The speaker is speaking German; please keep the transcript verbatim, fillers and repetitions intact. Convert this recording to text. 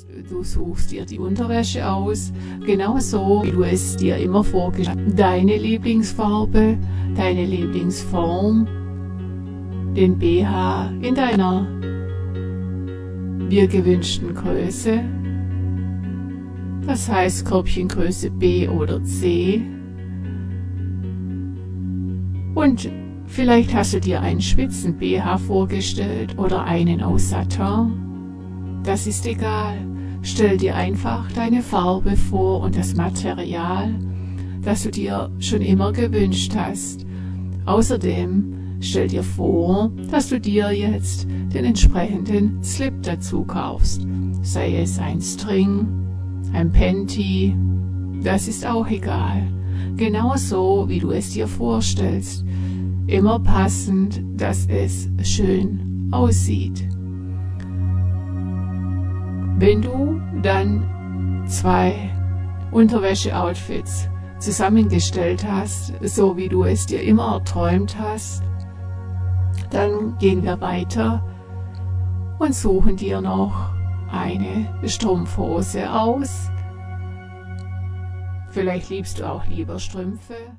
heißt, du suchst dir die Unterwäsche aus, genauso wie du es dir immer vorgestellt hast. Deine Lieblingsfarbe, deine Lieblingsform, den B H in deiner dir gewünschten Größe, das heißt Körbchengröße B oder C. Und vielleicht hast du dir einen spitzen B H vorgestellt oder einen aus Satin. Das ist egal. Stell dir einfach deine Farbe vor und das Material, das du dir schon immer gewünscht hast. Außerdem stell dir vor, dass du dir jetzt den entsprechenden Slip dazu kaufst. Sei es ein String, ein Panty, das ist auch egal. Genauso wie du es dir vorstellst. Immer passend, dass es schön aussieht. Wenn du dann zwei Unterwäsche-Outfits zusammengestellt hast, so wie du es dir immer erträumt hast, dann gehen wir weiter und suchen dir noch eine Strumpfhose aus. Vielleicht liebst du auch lieber Strümpfe.